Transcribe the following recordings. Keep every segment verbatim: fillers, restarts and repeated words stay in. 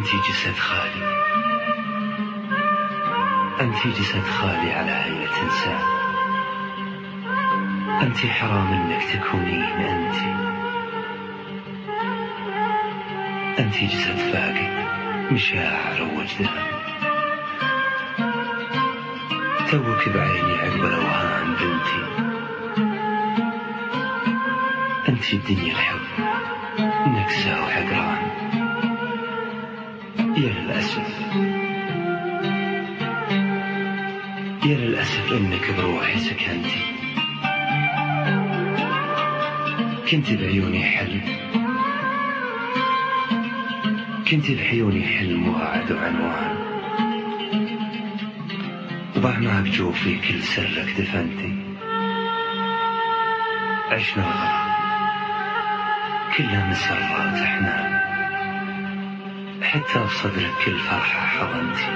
أنت جسد خالي، أنت جسد خالي على هيئة إنسان، أنت حرام إنك تكونين أنت، أنت جسد فاقد مشاعر ووجدان، توك بعيني عقب الأوهام بنتي، أنت الدنيا الحب نكسة وحقران. يا للأسف يا للأسف إنك بروحي سكنتي، كنت بعيوني حلم، كنت بعيوني حلم وعد وعنوان، وبأعماق جوفي كل سرك دفنتي. عشنا الغرام كلها مسرات أحنان، حتى بصدرك كل فرحة حضنتي.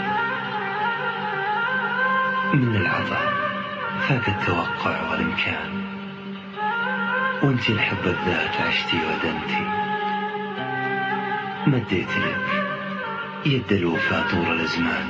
من العطاء فاق التوقع والإمكان، وانتي الحب الذات عشتي ودنتي. مديت لك يد الوفا طول الأزمان،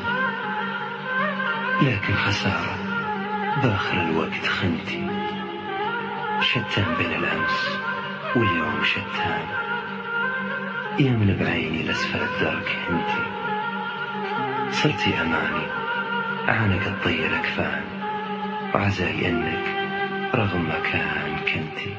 لكن خسارة باخر الوقت خنتي. شتان بين الأمس واليوم شتان، يا من بعيني لأسفل الدرك انتي. صرتي أماني عانق الطير أكفان، وعزاي أنك رغم مكان كنتي.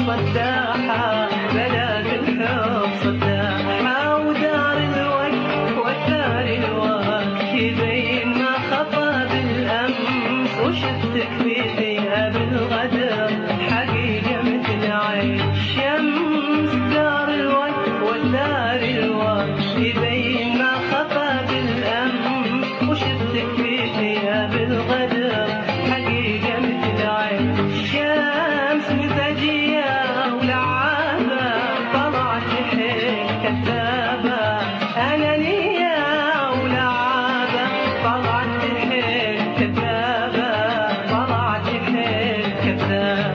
صداحة بلد الحب صداحة، ودار الوقت وثار الوقت يبين ما خطى بالأمس، وشفتك في ثياب الغدر حقيقة مثل عين الشمس. دار الوقت وثار الوقت يبين ما خطى بالأمس، وشفتك في ثياب الغدر حقيقة مثل عين الشمس. مزاجية ولعابة طلعت حيل كذابة، أنانية ولعابة طلعت حيل كذابة، طلعت حيل كذابة.